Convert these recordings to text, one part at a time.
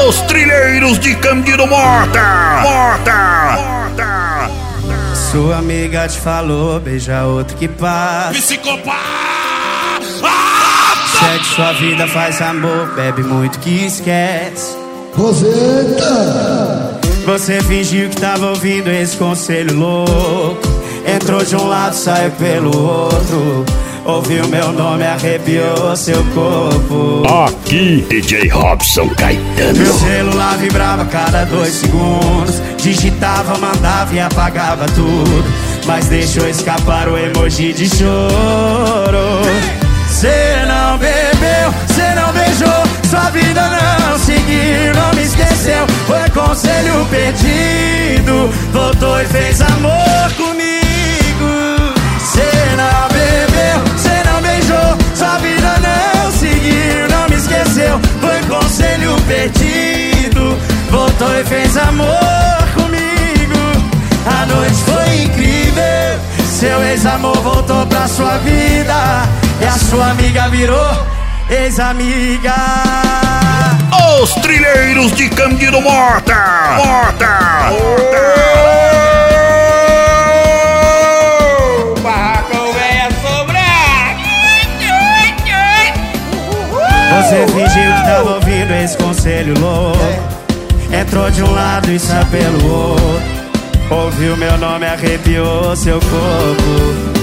Os trilheiros de Cândido Mota. Sua amiga te falou, beija outro que passa. Psicopata. Segue sua vida, faz amor, bebe muito que esquece. Roseta! Você fingiu que tava ouvindo esse conselho louco. Entrou de um lado, saiu pelo outro. Ouviu meu nome, arrepiou seu corpo. Aqui, DJ Robson Caetano. Meu celular vibrava cada 2 segundos. Digitava, mandava e apagava tudo, mas deixou escapar o emoji de choro. Cê não bebeu, cê não beijou, sua vida não seguiu, não me esqueceu. Foi conselho perdido, voltou e fez amor comigo. Cê não bebeu, cê não beijou, sua vida não seguiu, não me esqueceu. Foi conselho perdido, voltou e fez amor comigo. A noite foi incrível, seu ex-amor voltou pra sua vida e a sua amiga virou ex-amiga. Os trilheiros de Cândido Mota. Barracão véia sobrar. Você fingiu que tava ouvindo esse conselho louco. Entrou de um lado e saiu pelo outro. Ouviu meu nome, arrepiou seu corpo.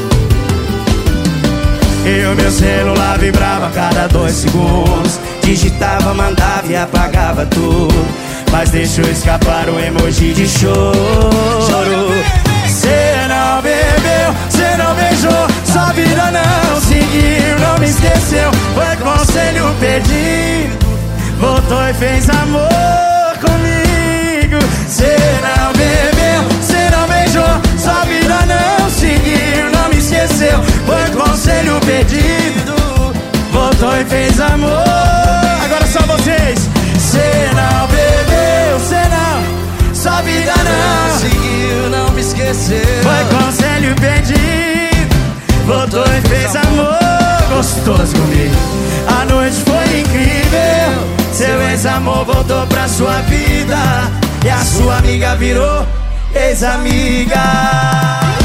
E o meu celular vibrava a cada 2 segundos. Digitava, mandava e apagava tudo, mas deixou escapar o emoji de choro. Cê não bebeu, cê não beijou, sua vida não seguiu, não me esqueceu. Foi conselho perdido, voltou e fez amor comigo. Cê não bebeu, cê não beijou, sua vida não seguiu, não me esqueceu. Foi conselho perdido, voltou e fez amor. Agora só vocês. Cê não bebeu, cê não, sua vida não seguiu, não me esqueceu. foi conselho perdido, voltou e fez amor gostoso comigo. A noite foi incrível, seu ex-amor voltou pra sua vida e a sua amiga virou ex-amiga.